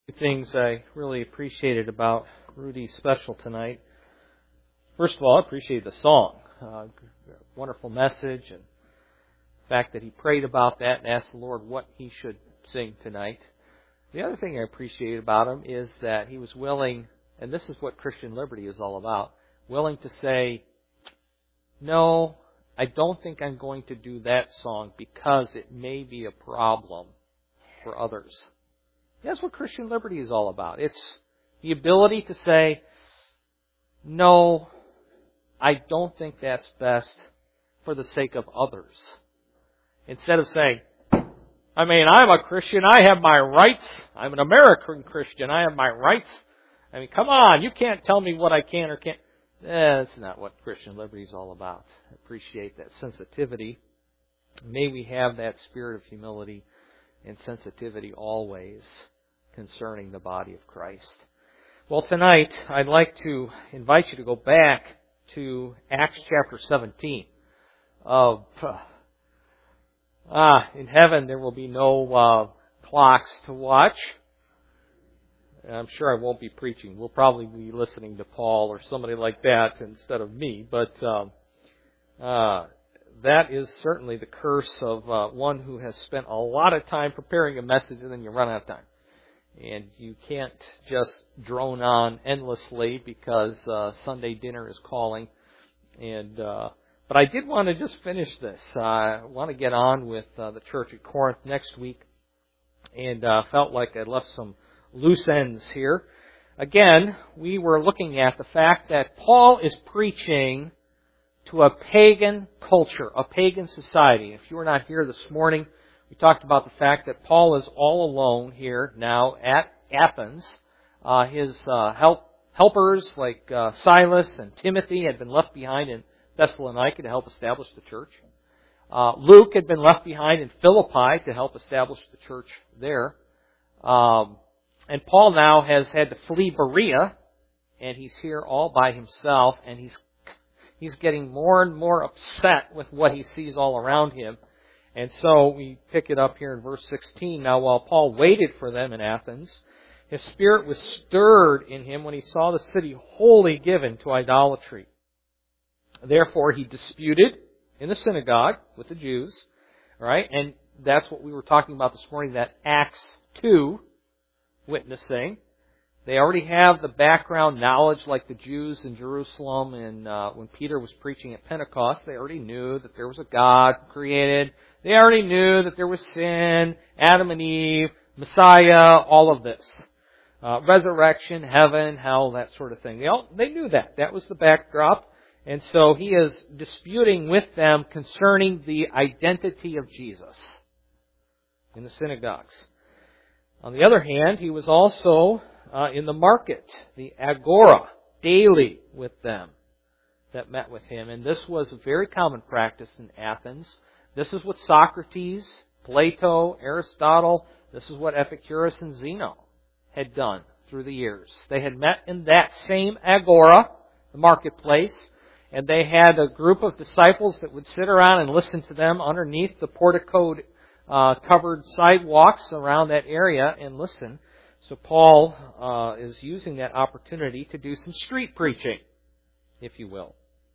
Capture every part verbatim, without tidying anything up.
Things I really appreciated about Rudy's special tonight. First of all, I appreciated the song. Uh, wonderful message, and the fact that he prayed about that and asked the Lord what he should sing tonight. The other thing I appreciated about him is that he was willing, and this is what Christian liberty is all about, willing to say, no, I don't think I'm going to do that song because it may be a problem for others. That's what Christian liberty is all about. It's the ability to say, no, I don't think that's best for the sake of others. Instead of saying, I mean, I'm a Christian, I have my rights. I'm an American Christian, I have my rights. I mean, come on, you can't tell me what I can or can't. Eh, that's not what Christian liberty is all about. I appreciate that sensitivity. May we have that spirit of humility and sensitivity always concerning the body of Christ. Well, tonight I'd like to invite you to go back to Acts chapter seventeen. Of uh, ah, in heaven there will be no uh, clocks to watch. I'm sure I won't be preaching. We'll probably be listening to Paul or somebody like that instead of me. But um, uh, that is certainly the curse of uh, one who has spent a lot of time preparing a message and then you run out of time. And you can't just drone on endlessly because uh, Sunday dinner is calling. And uh, but I did want to just finish this. Uh, I want to get on with uh, the church at Corinth next week. And uh, felt like I left some loose ends here. Again, we were looking at the fact that Paul is preaching to a pagan culture, a pagan society. If you were not here this morning, we talked about the fact that Paul is all alone here now at Athens. Uh, his uh, help, helpers like uh, Silas and Timothy had been left behind in Thessalonica to help establish the church. Uh, Luke had been left behind in Philippi to help establish the church there. Um, and Paul now has had to flee Berea, and he's here all by himself, and he's he's getting more and more upset with what he sees all around him. And so we pick it up here in verse sixteen. Now while Paul waited for them in Athens, his spirit was stirred in him when he saw the city wholly given to idolatry. Therefore he disputed in the synagogue with the Jews, right? And that's what we were talking about this morning, that Acts two witnessing. They already have the background knowledge like the Jews in Jerusalem, and uh, when Peter was preaching at Pentecost, they already knew that there was a God created. They already knew that there was sin, Adam and Eve, Messiah, all of this. Uh, resurrection, heaven, hell, that sort of thing. They all, they knew that. That was the backdrop. And so he is disputing with them concerning the identity of Jesus in the synagogues. On the other hand, he was also Uh, in the market, the agora, daily with them that met with him. And this was a very common practice in Athens. This is what Socrates, Plato, Aristotle, this is what Epicurus and Zeno had done through the years. They had met in that same agora, the marketplace, and they had a group of disciples that would sit around and listen to them underneath the porticoed uh, covered sidewalks around that area and listen. So Paul uh, is using that opportunity to do some street preaching, if you will.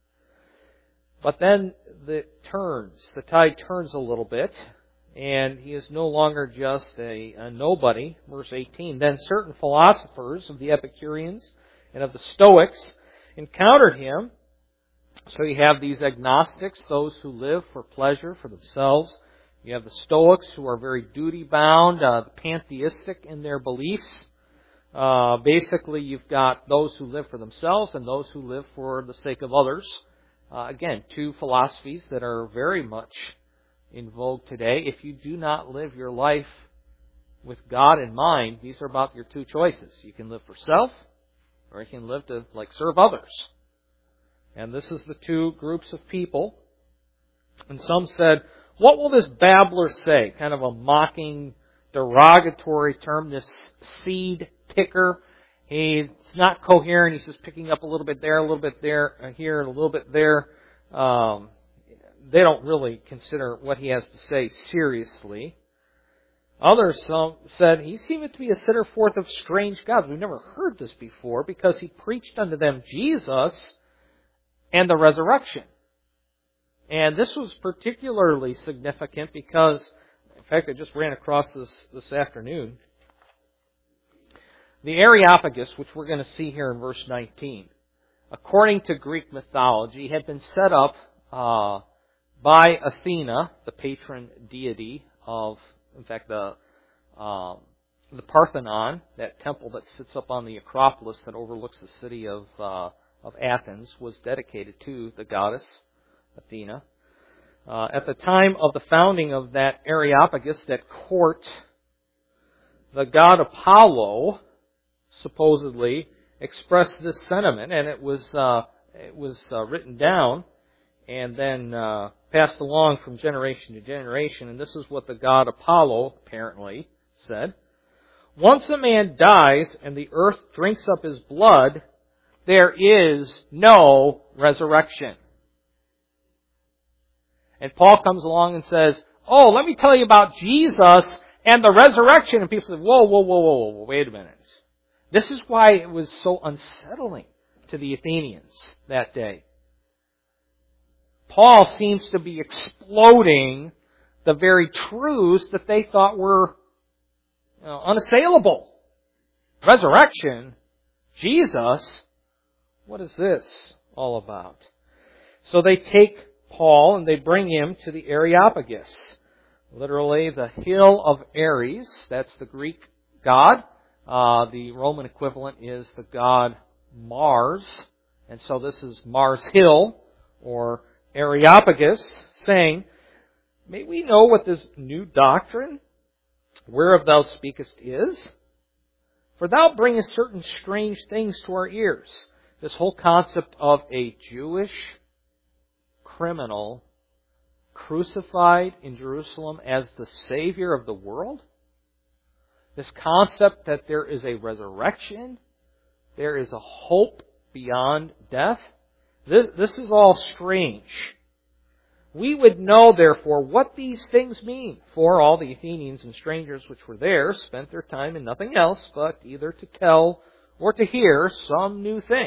But then the turns, the tide turns a little bit, and he is no longer just a, a nobody. Verse eighteen, then certain philosophers of the Epicureans and of the Stoics encountered him. So you have these agnostics, those who live for pleasure, for themselves. You have the Stoics, who are very duty-bound, uh, pantheistic in their beliefs. Uh, basically, you've got those who live for themselves and those who live for the sake of others. Uh, again, two philosophies that are very much in vogue today. If you do not live your life with God in mind, these are about your two choices. You can live for self, or you can live to like serve others. And this is the two groups of people. And some said, what will this babbler say? Kind of a mocking, derogatory term, this seed picker. He's not coherent. He's just picking up a little bit there, a little bit there, here, and a little bit there. Um, they don't really consider what he has to say seriously. Others some said, He seemeth to be a sitter forth of strange gods. We've never heard this before, because he preached unto them Jesus and the resurrection. And this was particularly significant because, in fact, I just ran across this this afternoon. The Areopagus, which we're going to see here in verse nineteen, according to Greek mythology, had been set up uh, by Athena, the patron deity of, in fact, the um, the Parthenon, that temple that sits up on the Acropolis that overlooks the city of uh, of Athens, was dedicated to the goddess Athena. Uh, at the time of the founding of that Areopagus, that court, the god Apollo supposedly expressed this sentiment, and it was uh, it was uh, written down and then uh, passed along from generation to generation. And this is what the god Apollo apparently said: "Once a man dies and the earth drinks up his blood, there is no resurrection." And Paul comes along and says, "Oh, let me tell you about Jesus and the resurrection." And people say, whoa, whoa, whoa, whoa, whoa, wait a minute. This is why it was so unsettling to the Athenians that day. Paul seems to be exploding the very truths that they thought were, you know, unassailable. Resurrection, Jesus, what is this all about? So they take Paul and they bring him to the Areopagus. Literally, the hill of Ares. That's the Greek god. Uh, the Roman equivalent is the god Mars. And so this is Mars Hill, or Areopagus, saying, "May we know what this new doctrine, whereof thou speakest, is? For thou bringest certain strange things to our ears." This whole concept of a Jewish criminal crucified in Jerusalem as the Savior of the world. This concept that there is a resurrection, there is a hope beyond death. This, this is all strange. We would know, therefore, what these things mean. For all the Athenians and strangers which were there spent their time in nothing else but either to tell or to hear some new thing.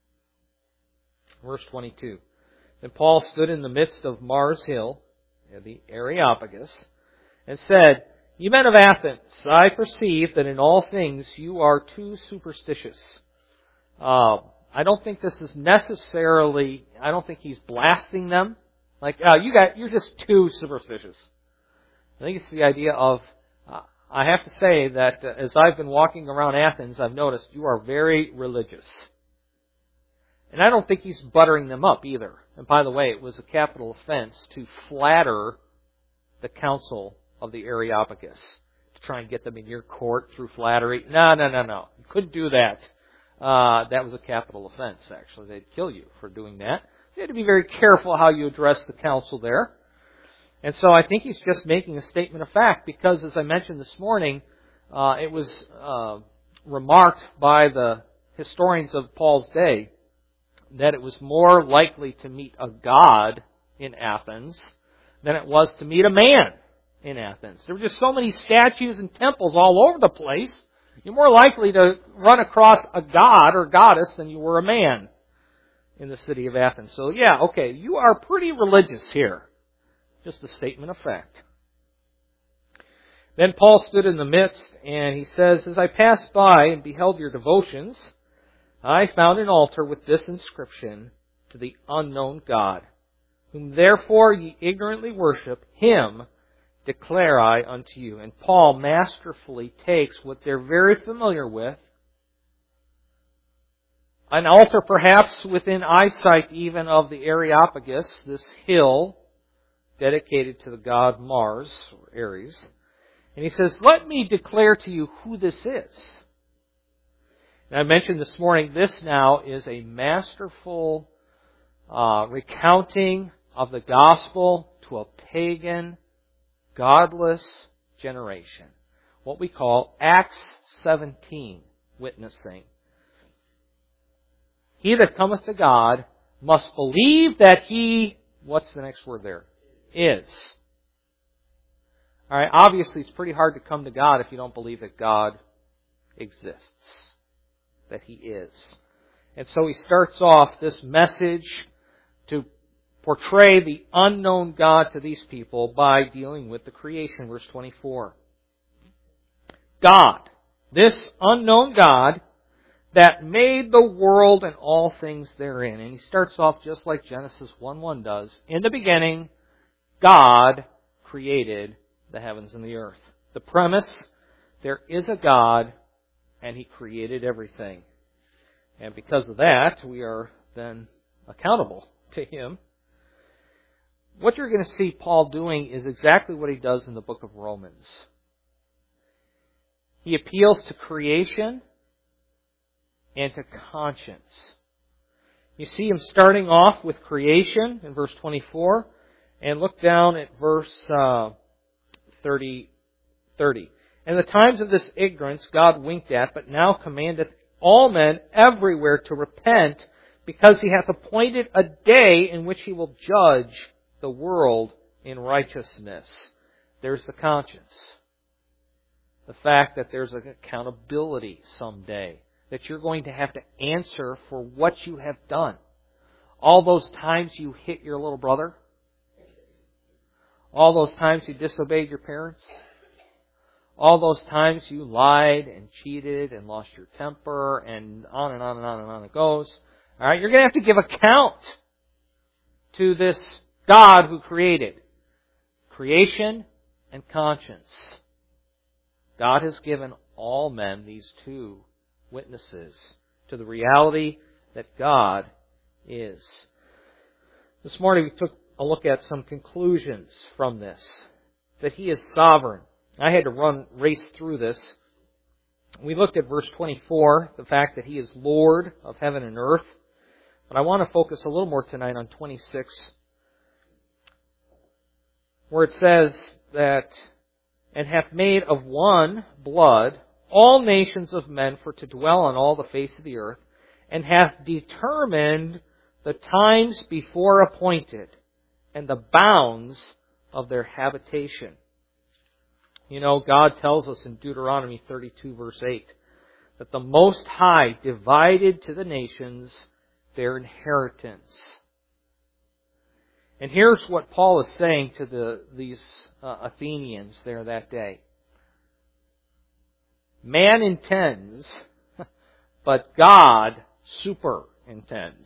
Verse twenty-two. "Then Paul stood in the midst of Mars Hill," the Areopagus, "and said, Ye men of Athens, I perceive that in all things you are too superstitious." Uh, I don't think this is necessarily, I don't think he's blasting them. Like, oh, you got, you're just too superstitious. I think it's the idea of, uh, I have to say that uh, as I've been walking around Athens, I've noticed you are very religious. And I don't think he's buttering them up either. And by the way, it was a capital offense to flatter the council of the Areopagus, to try and get them in your court through flattery. No, no, no, no. You couldn't do that. Uh, that was a capital offense, actually. They'd kill you for doing that. You had to be very careful how you address the council there. And so I think he's just making a statement of fact, because as I mentioned this morning, uh, it was uh, remarked by the historians of Paul's day that it was more likely to meet a god in Athens than it was to meet a man in Athens. There were just so many statues and temples all over the place. You're more likely to run across a god or goddess than you were a man in the city of Athens. So yeah, okay, you are pretty religious here. Just a statement of fact. "Then Paul stood in the midst, and he says, As I passed by and beheld your devotions, I found an altar with this inscription, To the unknown God, whom therefore ye ignorantly worship, Him declare I unto you." And Paul masterfully takes what they're very familiar with, an altar perhaps within eyesight even of the Areopagus, this hill dedicated to the god Mars, or Ares, and he says, "Let me declare to you who this is." And I mentioned this morning, this now is a masterful uh, recounting of the gospel to a pagan, godless generation. What we call Acts seventeen witnessing. "He that cometh to God must believe that He," what's the next word there? "Is." All right, obviously it's pretty hard to come to God if you don't believe that God exists, that He is. And so he starts off this message to portray the unknown God to these people by dealing with the creation, verse twenty-four. God, this unknown God that made the world and all things therein. And he starts off just like Genesis one one does. In the beginning, God created the heavens and the earth. The premise, there is a God and He created everything. And because of that, we are then accountable to Him. What you're going to see Paul doing is exactly what he does in the book of Romans. He appeals to creation and to conscience. You see him starting off with creation in verse twenty-four, and look down at verse uh, thirty, thirty. And the times of this ignorance God winked at, but now commandeth all men everywhere to repent, because He hath appointed a day in which He will judge the world in righteousness. There's the conscience. The fact that there's an accountability someday. That you're going to have to answer for what you have done. All those times you hit your little brother. All those times you disobeyed your parents. All those times you lied and cheated and lost your temper, and on and on and on and on it goes. All right, you're going to have to give account to this God who created creation and conscience. God has given all men these two witnesses to the reality that God is. This morning we took a look at some conclusions from this. That He is sovereign. I had to run race through this. We looked at verse twenty-four, the fact that He is Lord of heaven and earth. But I want to focus a little more tonight on twenty-six, where it says that, and hath made of one blood all nations of men for to dwell on all the face of the earth, and hath determined the times before appointed, and the bounds of their habitation. You know, God tells us in Deuteronomy thirty-two verse eight, that the Most High divided to the nations their inheritance. And here's what Paul is saying to the these uh, Athenians there that day. Man intends, but God superintends.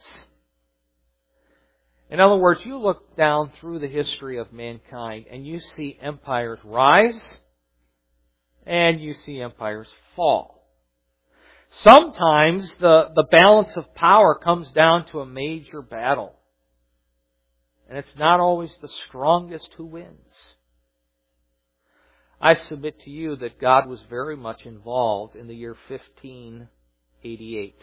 In other words, you look down through the history of mankind and you see empires rise and you see empires fall. Sometimes the, the balance of power comes down to a major battle. And it's not always the strongest who wins. I submit to you that God was very much involved in the year fifteen eighty-eight.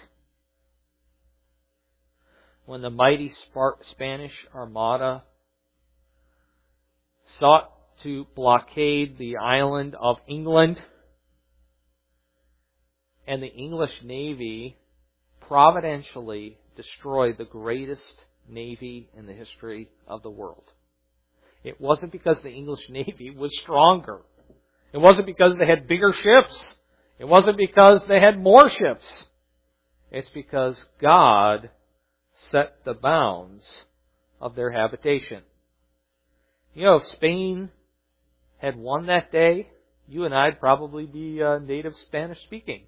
When the mighty Spanish Armada sought to blockade the island of England, and the English Navy providentially destroyed the greatest navy in the history of the world. It wasn't because the English Navy was stronger. It wasn't because they had bigger ships. It wasn't because they had more ships. It's because God set the bounds of their habitation. You know, if Spain had won that day, you and I'd probably be uh, native Spanish speaking.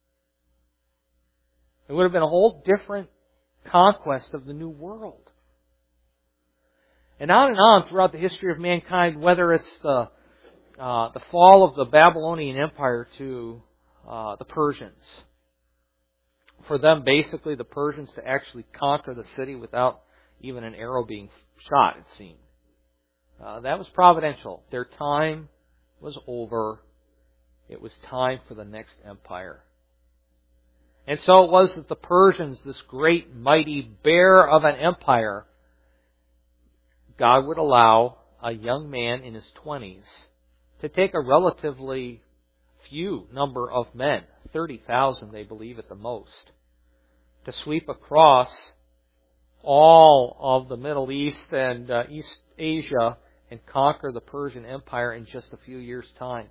It would have been a whole different conquest of the new world. And on and on throughout the history of mankind, whether it's the uh, the fall of the Babylonian Empire to uh, the Persians. For them, basically, the Persians to actually conquer the city without even an arrow being shot, it seemed. Uh, that was providential. Their time was over. It was time for the next empire. And so it was that the Persians, this great mighty bear of an empire, God would allow a young man in his twenties to take a relatively few number of men, thirty thousand they believe at the most, to sweep across all of the Middle East and uh, East Asia and conquer the Persian Empire in just a few years' time.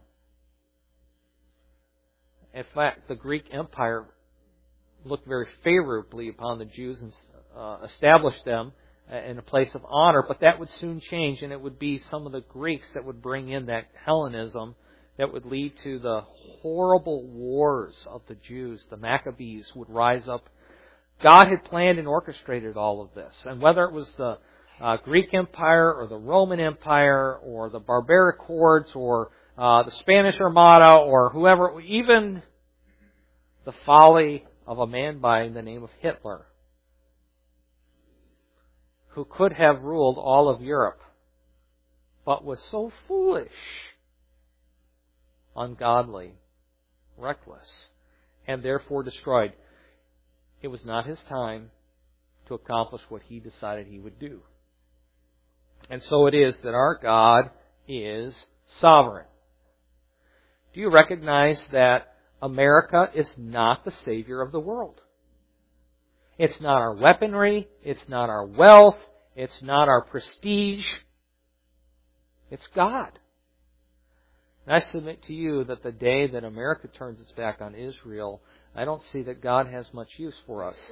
In fact, the Greek Empire looked very favorably upon the Jews and uh, established them in a place of honor, but that would soon change, and it would be some of the Greeks that would bring in that Hellenism that would lead to the horrible wars of the Jews. The Maccabees would rise up. God had planned and orchestrated all of this, and whether it was the uh, Greek Empire or the Roman Empire or the barbaric hordes or uh, the Spanish Armada or whoever, even the folly of a man by the name of Hitler, who could have ruled all of Europe, but was so foolish, ungodly, reckless, and therefore destroyed. It was not his time to accomplish what he decided he would do. And so it is that our God is sovereign. Do you recognize that America is not the Savior of the world? It's not our weaponry. It's not our wealth. It's not our prestige. It's God. And I submit to you that the day that America turns its back on Israel, I don't see that God has much use for us.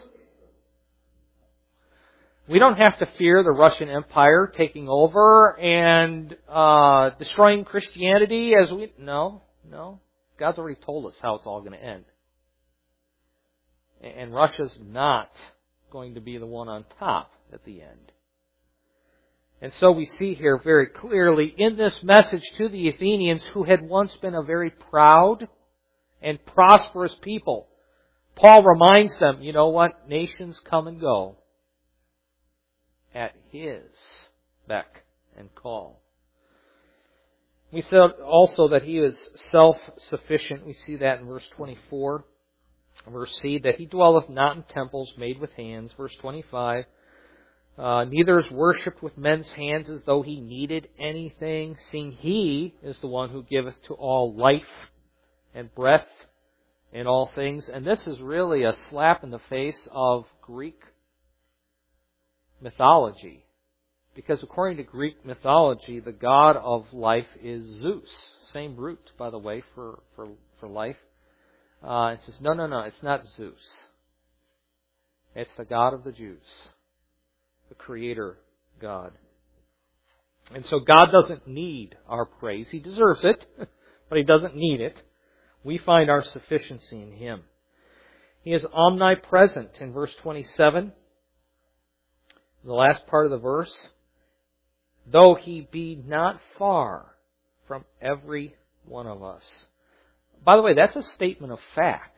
We don't have to fear the Russian Empire taking over and uh, destroying Christianity as we... No, no. God's already told us how it's all going to end. And Russia's not going to be the one on top at the end. And so we see here very clearly in this message to the Athenians, who had once been a very proud and prosperous people, Paul reminds them, you know what? Nations come and go at His beck and call. We said also that He is self-sufficient. We see that in verse twenty-four. Verse C, that He dwelleth not in temples made with hands. Verse twenty-five, uh, neither is worshipped with men's hands as though He needed anything, seeing He is the one who giveth to all life and breath in all things. And this is really a slap in the face of Greek mythology. Because according to Greek mythology, the god of life is Zeus. Same root, by the way, for, for, for life. Uh, it says, no, no, no, it's not Zeus. It's the God of the Jews. The Creator God. And so God doesn't need our praise. He deserves it, but He doesn't need it. We find our sufficiency in Him. He is omnipresent in verse twenty-seven. The last part of the verse. Though He be not far from every one of us. By the way, that's a statement of fact.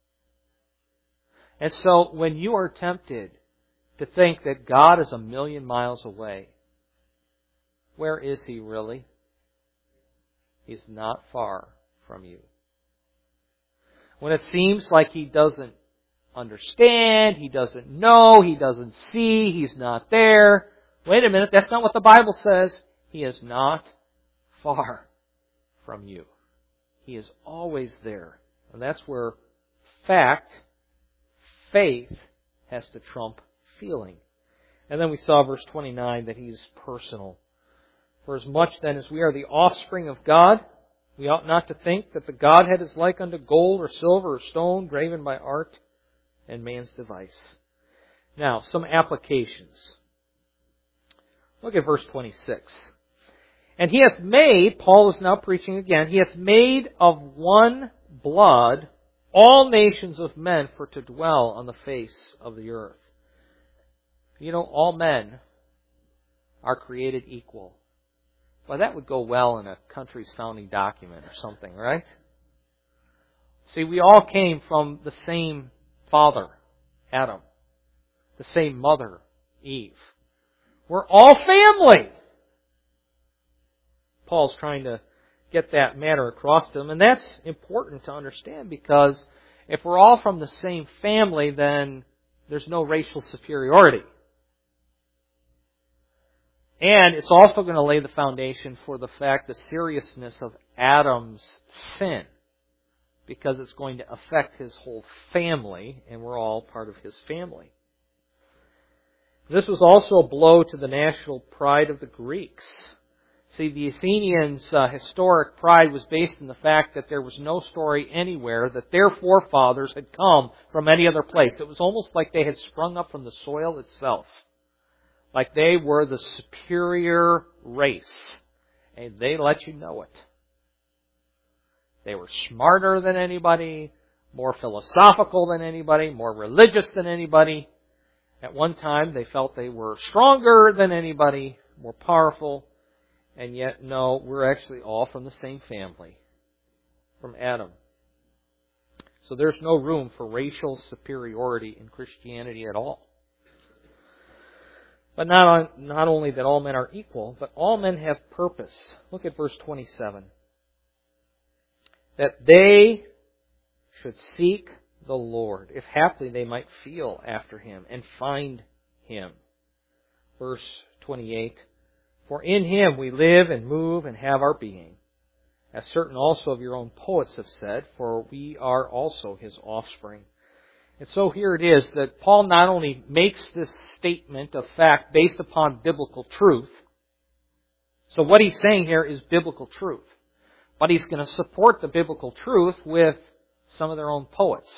And so when you are tempted to think that God is a million miles away, where is He really? He's not far from you. When it seems like He doesn't understand, He doesn't know, He doesn't see, He's not there, wait a minute, that's not what the Bible says. He is not far from you. He is always there. And that's where fact, faith, has to trump feeling. And then we saw verse twenty-nine that He is personal. For as much then as we are the offspring of God, we ought not to think that the Godhead is like unto gold or silver or stone graven by art and man's device. Now, some applications. Look at verse twenty-six. And He hath made, Paul is now preaching again, He hath made of one blood all nations of men for to dwell on the face of the earth. You know, all men are created equal. Well, that would go well in a country's founding document or something, right? See, we all came from the same father, Adam, the same mother, Eve. We're all family. Paul's trying to get that matter across to them, and that's important to understand, because if we're all from the same family, then there's no racial superiority. And it's also going to lay the foundation for the fact, the seriousness of Adam's sin, because it's going to affect his whole family, and we're all part of his family. This was also a blow to the national pride of the Greeks. See, the Athenians' uh, historic pride was based in the fact that there was no story anywhere that their forefathers had come from any other place. It was almost like they had sprung up from the soil itself. Like they were the superior race. And they let you know it. They were smarter than anybody, more philosophical than anybody, more religious than anybody. At one time, they felt they were stronger than anybody, more powerful. And yet, no, we're actually all from the same family, from Adam. So there's no room for racial superiority in Christianity at all. But not, on, not only that all men are equal, but all men have purpose. Look at verse twenty-seven. That they should seek the Lord, if haply they might feel after Him and find Him. Verse twenty-eight. For in Him we live and move and have our being, as certain also of your own poets have said, for we are also His offspring. And so here it is that Paul not only makes this statement of fact based upon biblical truth. So what he's saying here is biblical truth. But he's going to support the biblical truth with some of their own poets.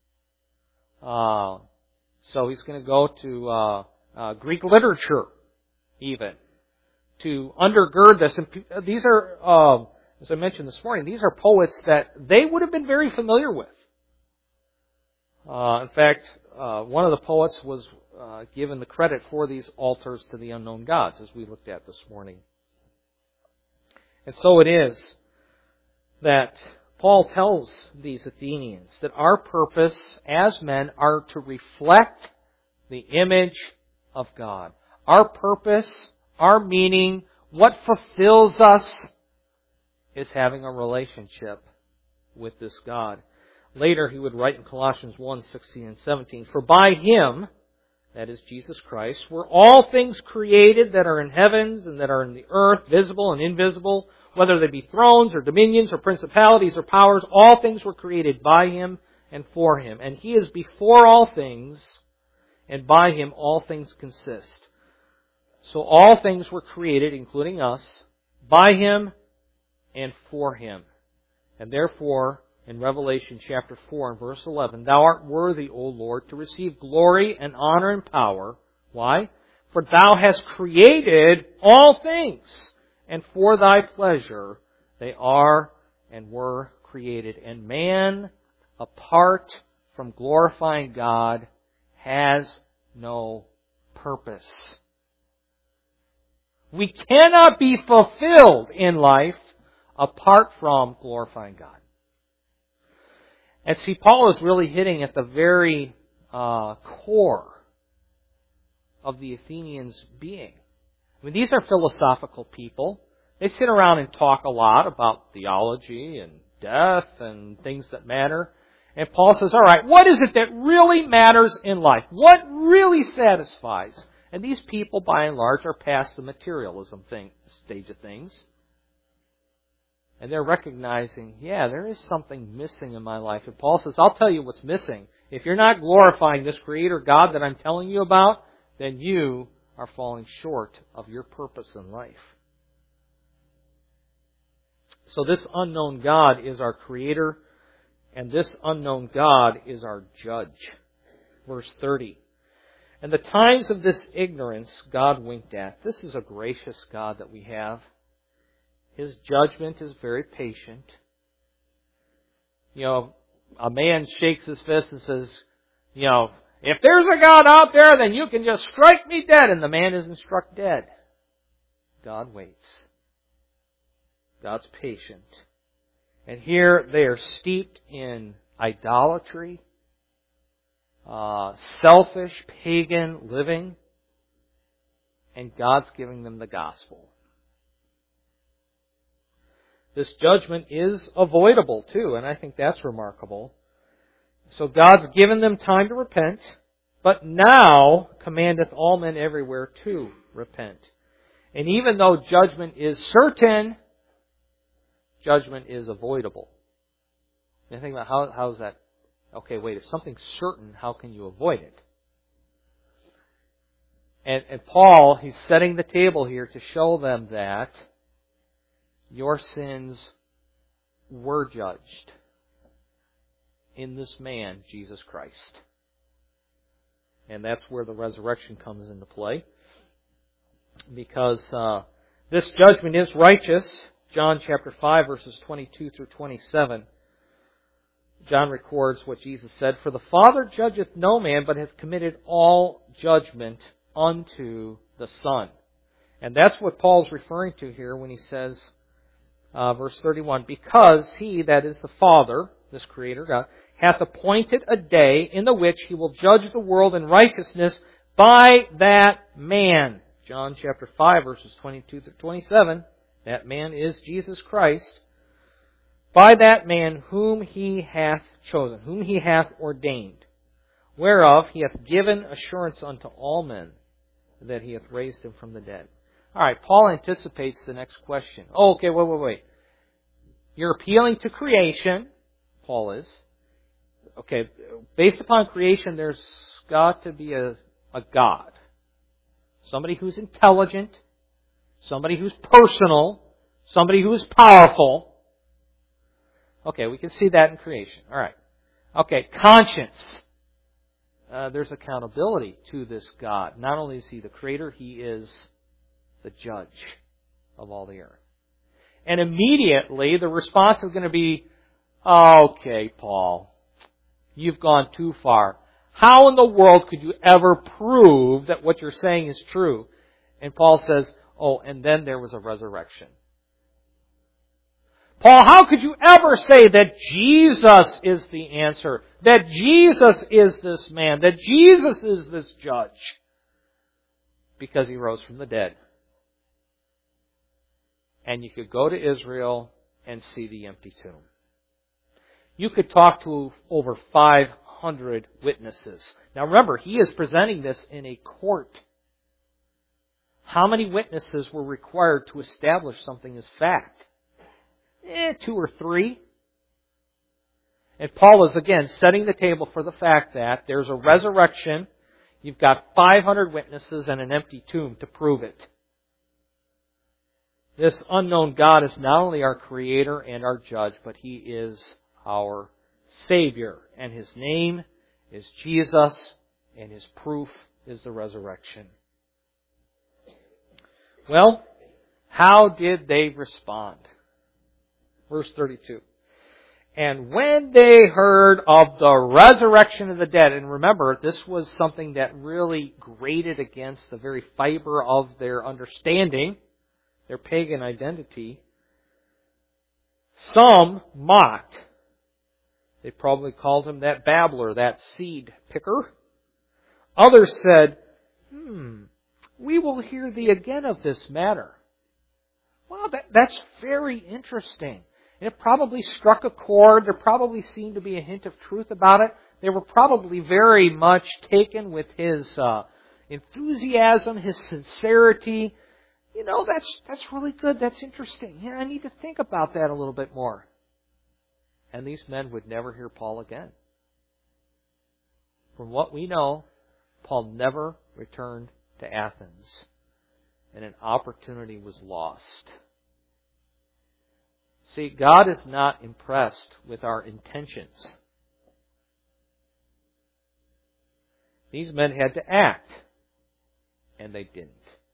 Uh, so he's going to go to uh, uh, Greek literature, even, to undergird this. And these are, uh, as I mentioned this morning, these are poets that they would have been very familiar with. Uh, in fact, uh, one of the poets was uh, given the credit for these altars to the unknown gods, as we looked at this morning. And so it is that Paul tells these Athenians that our purpose as men are to reflect the image of God. Our purpose, our meaning, what fulfills us is having a relationship with this God. Later he would write in Colossians one, sixteen and seventeen, for by Him, that is Jesus Christ, were all things created that are in heavens and that are in the earth, visible and invisible, whether they be thrones or dominions or principalities or powers, all things were created by Him and for Him. And He is before all things, and by Him all things consist. So all things were created, including us, by Him and for Him. And therefore, in Revelation chapter four and verse eleven, Thou art worthy, O Lord, to receive glory and honor and power. Why? For Thou hast created all things, and for Thy pleasure they are and were created. And man, apart from glorifying God, has no purpose. We cannot be fulfilled in life apart from glorifying God. And see, Paul is really hitting at the very uh, core of the Athenians' being. I mean, these are philosophical people. They sit around and talk a lot about theology and death and things that matter. And Paul says, all right, what is it that really matters in life? What really satisfies? And these people, by and large, are past the materialism thing, stage of things. And they're recognizing, yeah, there is something missing in my life. And Paul says, I'll tell you what's missing. If you're not glorifying this Creator God that I'm telling you about, then you are falling short of your purpose in life. So this unknown God is our Creator, and this unknown God is our Judge. Verse thirty. And the times of this ignorance God winked at. This is a gracious God that we have. His judgment is very patient. You know, a man shakes his fist and says, you know, if there's a God out there, then you can just strike me dead. And the man isn't struck dead. God waits. God's patient. And here they are steeped in idolatry, uh, selfish, pagan living, and God's giving them the gospel. This judgment is avoidable too, and I think that's remarkable. So God's given them time to repent, but now commandeth all men everywhere to repent. And even though judgment is certain, judgment is avoidable. You think about how how is that? Okay, wait, if something's certain, how can you avoid it? And, and Paul, he's setting the table here to show them that your sins were judged in this man, Jesus Christ. And that's where the resurrection comes into play. Because uh, this judgment is righteous. John chapter five, verses twenty-two through twenty-seven. John records what Jesus said, "For the Father judgeth no man, but hath committed all judgment unto the Son." And that's what Paul's referring to here when he says, uh, verse thirty-one, "Because he," that is the Father, this Creator God, "hath appointed a day in the which he will judge the world in righteousness by that man." John chapter five, verses twenty-two through twenty-seven. That man is Jesus Christ. "By that man whom he hath chosen," whom he hath ordained, "whereof he hath given assurance unto all men, that he hath raised him from the dead." All right, Paul anticipates the next question. Oh, okay, wait, wait, wait. You're appealing to creation, Paul is. Okay, based upon creation, there's got to be a, a God. Somebody who's intelligent, somebody who's personal, somebody who's powerful. Okay, we can see that in creation. All right. Okay, conscience. Uh, there's accountability to this God. Not only is He the Creator, He is the Judge of all the earth. And immediately the response is going to be, "Okay, Paul, you've gone too far. How in the world could you ever prove that what you're saying is true?" And Paul says, "Oh, and then there was a resurrection." Paul, how could you ever say that Jesus is the answer? That Jesus is this man? That Jesus is this judge? Because He rose from the dead. And you could go to Israel and see the empty tomb. You could talk to over five hundred witnesses. Now remember, he is presenting this in a court. How many witnesses were required to establish something as fact? Eh, two or three. And Paul is again setting the table for the fact that there's a resurrection. You've got five hundred witnesses and an empty tomb to prove it. This unknown God is not only our Creator and our Judge, but He is our Savior. And His name is Jesus, and His proof is the resurrection. Well, how did they respond? Verse thirty-two. "And when they heard of the resurrection of the dead," and remember, this was something that really grated against the very fiber of their understanding, their pagan identity, some mocked. They probably called him that babbler, that seed picker. Others said, hmm, "We will hear thee again of this matter." Well, that, that's very interesting. And it probably struck a chord. There probably seemed to be a hint of truth about it. They were probably very much taken with his uh, enthusiasm, his sincerity. You know, that's that's really good. That's interesting. Yeah, I need to think about that a little bit more. And these men would never hear Paul again. From what we know, Paul never returned to Athens, and an opportunity was lost. See, God is not impressed with our intentions. These men had to act, and they didn't.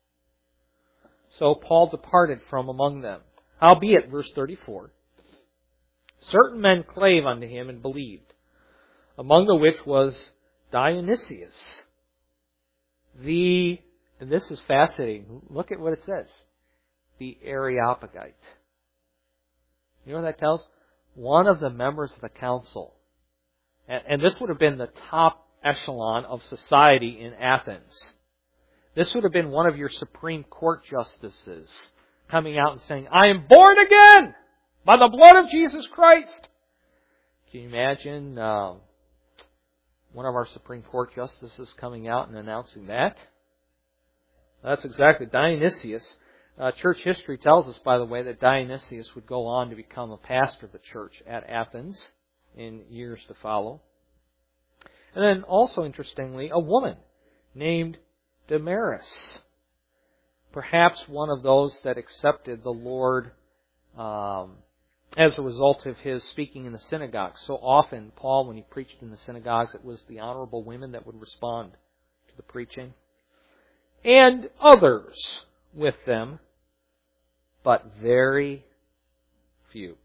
So Paul departed from among them. Howbeit, verse thirty-four, certain men clave unto him and believed, among the which was Dionysius, the, and this is fascinating, look at what it says, the Areopagite. You know what that tells? One of the members of the council. And, and this would have been the top echelon of society in Athens. This would have been one of your Supreme Court justices coming out and saying, "I am born again by the blood of Jesus Christ." Can you imagine uh, one of our Supreme Court justices coming out and announcing that? That's exactly Dionysius. Uh, church history tells us, by the way, that Dionysius would go on to become a pastor of the church at Athens in years to follow. And then also, interestingly, a woman named Damaris. Perhaps one of those that accepted the Lord um, as a result of his speaking in the synagogues. So often, Paul, when he preached in the synagogues, it was the honorable women that would respond to the preaching. And others with them, but very few.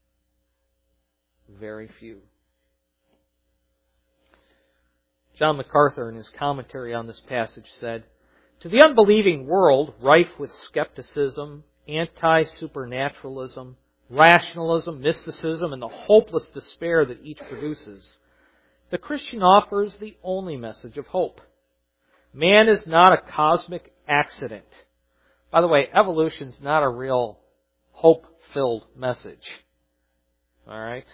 Very few. John MacArthur, in his commentary on this passage, said, "To the unbelieving world, rife with skepticism, anti-supernaturalism, rationalism, mysticism, and the hopeless despair that each produces, the Christian offers the only message of hope. Man is not a cosmic accident." By the way, evolution's not a real hope-filled message. All right?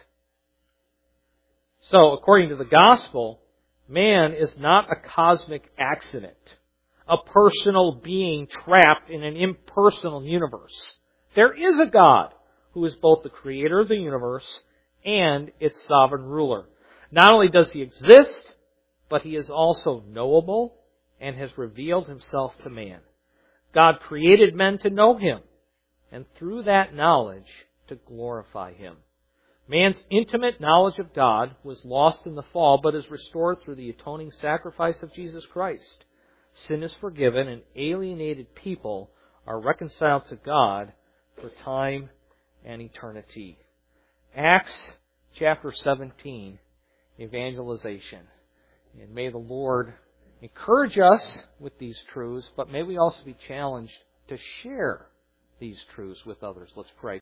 So, according to the gospel, man is not a cosmic accident, a personal being trapped in an impersonal universe. There is a God who is both the creator of the universe and its sovereign ruler. Not only does He exist, but He is also knowable and has revealed Himself to man. God created men to know Him, and through that knowledge to glorify Him. Man's intimate knowledge of God was lost in the fall, but is restored through the atoning sacrifice of Jesus Christ. Sin is forgiven, and alienated people are reconciled to God for time and eternity. Acts chapter seventeen, evangelization. And may the Lord encourage us with these truths, but may we also be challenged to share these truths with others. Let's pray.